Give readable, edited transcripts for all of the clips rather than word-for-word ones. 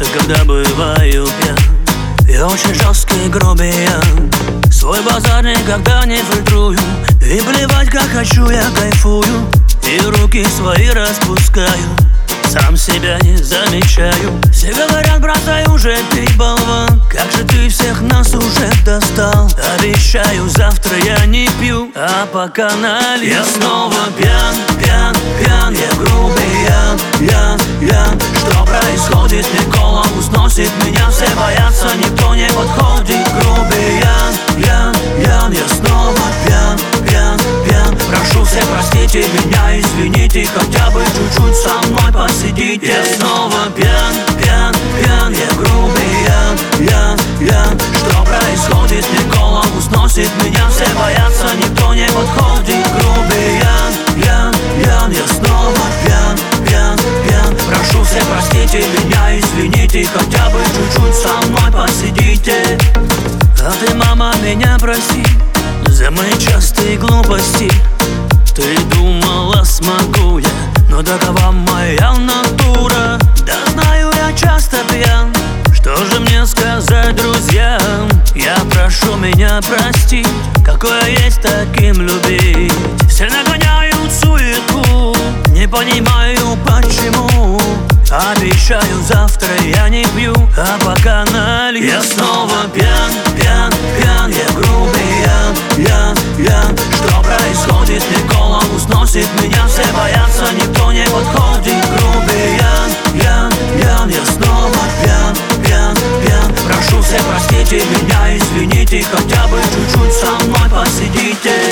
когда бываю пьян. Я очень жесткий грубиян, свой базар никогда не фильтрую, и плевать как хочу я кайфую, и руки свои распускаю, сам себя не замечаю. Все говорят, бросай уже пить, болван, как же ты всех нас уже достал. Обещаю, завтра я не пью, а пока налью. Я снова пьян, пьян, пьян, я грубиян, ян. Что происходит, мне голову сносит, меня все боятся, никто не подходит. Грубиян, ян, я снова пьян, пьян, пьян. Прошу всех, простите меня, извините, хотя бы чуть-чуть со мной посидите. Я снова пьян, пьян, пьян, я грубиян, ян. Что происходит, мне голову сносит, меня все боятся, никто не подходит. Грубиян, ян, я снова пьян, пьян, пьян. Прошу всех, простите меня, извините, хотя бы чуть-чуть со мной посидите. А ты, мама, меня прости за мои частые глупости. Ты думала, смогу я, но такова моя натура. Да знаю, я часто пьян, что же мне сказать друзьям? Я прошу меня простить, какое есть, таким любить. Все нагоняют суету, не понимаю почему. Обещаю, завтра я не пью, а пока налью. Я снова пьян, пьян, пьян, я грубиян, ян. Что происходит, мне голову сносит, меня все боятся, никто не подходит. Грубиян, ян, я снова пьян, пьян, пьян. Прошу всех, простите меня, извините, хотя бы чуть-чуть со мной посидите.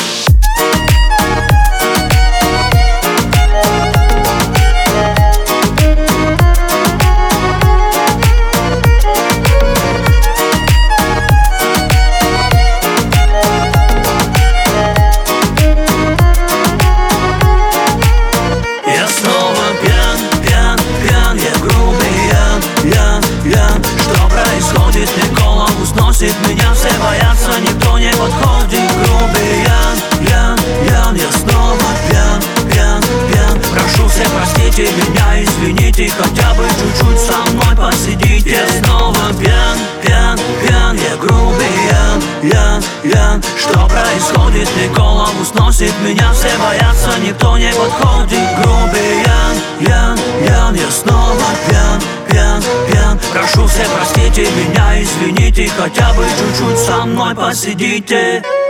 Что происходит, мне голову сносит, меня все боятся, никто не подходит. Грубиян, ян, я снова пьян, пьян, пьян. Прошу всех, простите меня, извините, хотя бы чуть-чуть со мной посидите. Я снова пьян, пьян, пьян, я грубиян, ян. Что происходит, мне голову сносит, меня все боятся, никто не подходит. Грубиян, ян, я снова пьян, пьян, пьян. Прошу всех, простите меня, извините, хотя бы чуть-чуть со мной посидите.